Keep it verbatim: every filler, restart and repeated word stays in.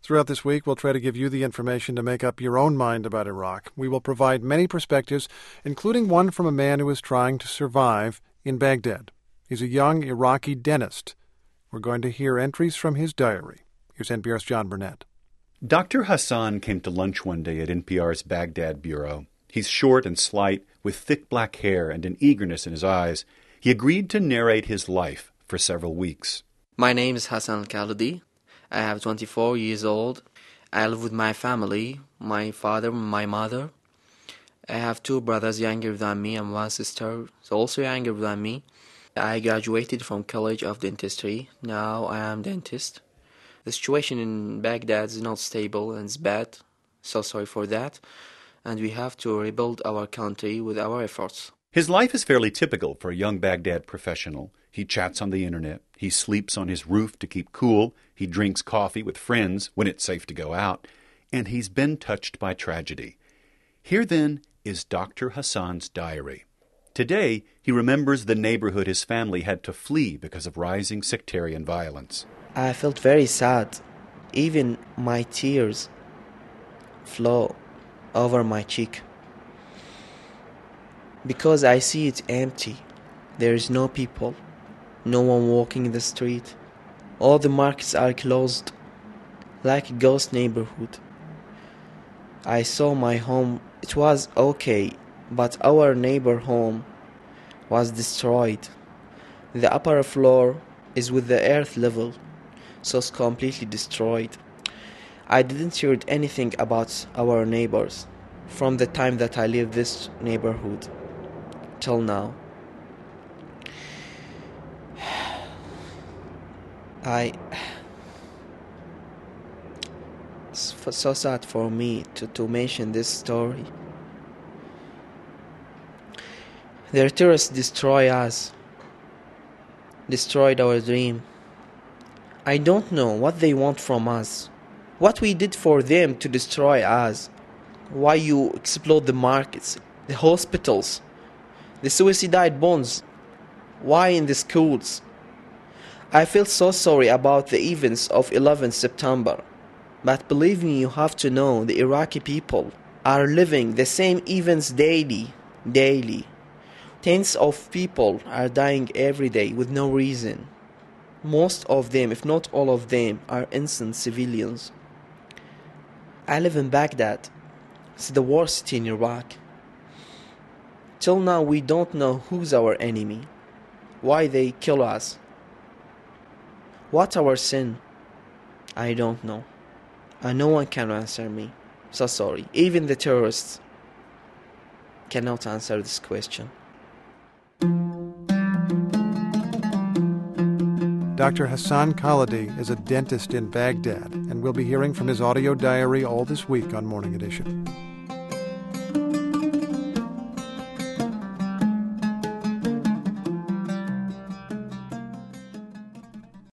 Throughout this week, we'll try to give you the information to make up your own mind about Iraq. We will provide many perspectives, including one from a man who is trying to survive in Baghdad. He's a young Iraqi dentist. We're going to hear entries from his diary. Here's N P R's John Burnett. Doctor Hassan came to lunch one day at N P R's Baghdad bureau. He's short and slight, with thick black hair and an eagerness in his eyes. He agreed to narrate his life for several weeks. My name is Hassan Khalidi. I am twenty-four years old. I live with my family, my father and my mother. I have two brothers younger than me and one sister also younger than me. I graduated from College of Dentistry. Now I am dentist. The situation in Baghdad is not stable and it's bad. So sorry for that. And we have to rebuild our country with our efforts. His life is fairly typical for a young Baghdad professional. He chats on the internet. He sleeps on his roof to keep cool. He drinks coffee with friends when it's safe to go out. And he's been touched by tragedy. Here, then, is Doctor Hassan's diary. Today, he remembers the neighborhood his family had to flee because of rising sectarian violence. I felt very sad. Even my tears flow over my cheek. Because I see it empty. There is no people. No one walking in the street. All the markets are closed. Like a ghost neighborhood. I saw my home. It was okay. But our neighbor home was destroyed. The upper floor is with the earth level. So it's completely destroyed. I didn't hear anything about our neighbors from the time that I lived this neighborhood till now. I it's so sad for me to, to mention this story. Their terrorists destroy us, destroyed our dream. I don't know what they want from us, what we did for them to destroy us. Why you explode the markets, the hospitals, the suicide bombs? Why in the schools? I feel so sorry about the events of eleventh September. But believe me, you have to know the Iraqi people are living the same events daily, daily. Tens of people are dying every day with no reason. Most of them, if not all of them, are innocent civilians. I live in Baghdad. It's the worst city in Iraq. Till now we don't know who's our enemy, why they kill us, what's our sin. I don't know, and no one can answer me. So sorry, even the terrorists cannot answer this question. Doctor Hassan Khalidi is a dentist in Baghdad, and we'll be hearing from his audio diary all this week on Morning Edition.